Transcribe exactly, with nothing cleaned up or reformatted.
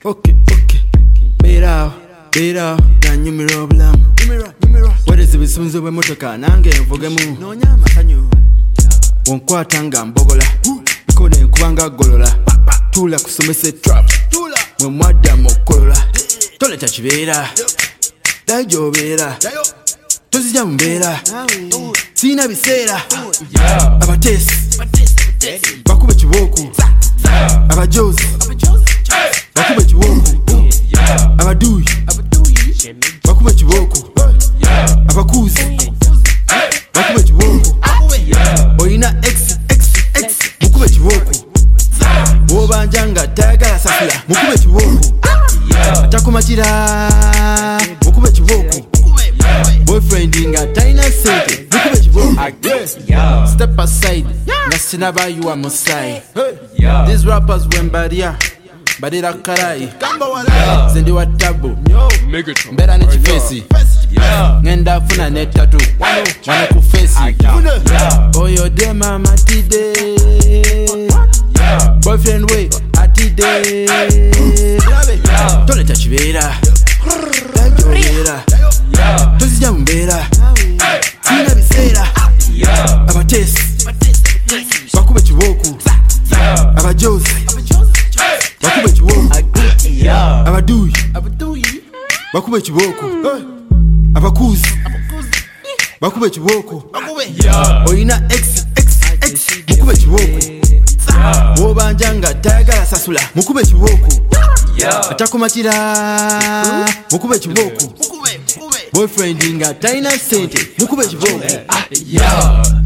Okay, okay. Bera, bera, nanyumira obulamu. Wadde bisunze bwe motoka nange nvugemu. Nonyama kanyo. Wonkwata nga mbogola. Kone nkubanga golola. Tula kusomesa trap. Tula. Mwe mwadda mokolola. Toleta kibeera. Dai gy'obeera. Tozija mu mbeera. Sina biseera. Abateesi. Bakube kiboko. Abajozi. Bakube kiboko. Abaduyi. Bakube kiboko. Abakuzi. Bakube kiboko. Oyina X X X. Mukube kiboko. Wobanjanga tayagala safula. Mukube kiboko. Atakumatira. Mukube kiboko. Boyfriend nga taina sente. Mukube kiboko. Step aside. Nasinaba you are Mosai. These rappers wembaria. Badira karai. Zendi wa tabu. Mbera ne chifesi. Ngenda funa ne tattoo. Wana kufesi. Oyo dema matide. Boyfriend way atide. Toleta kibeera. Dajobeera. Tozija mbeera. Sina biseera. Abateesi. Bakube kiboko. Abajozi. Bakube kiboko. Abaduyi. Bakube kiboko. Abakuzi. Bakube kiboko. Oyina X X X. Mukube kiboko. Wobanjanga tayagala sasula. Mukube kiboko. Atakumatira. Mukube kiboko. Boyfriend nga taina sente. Mukube kiboko.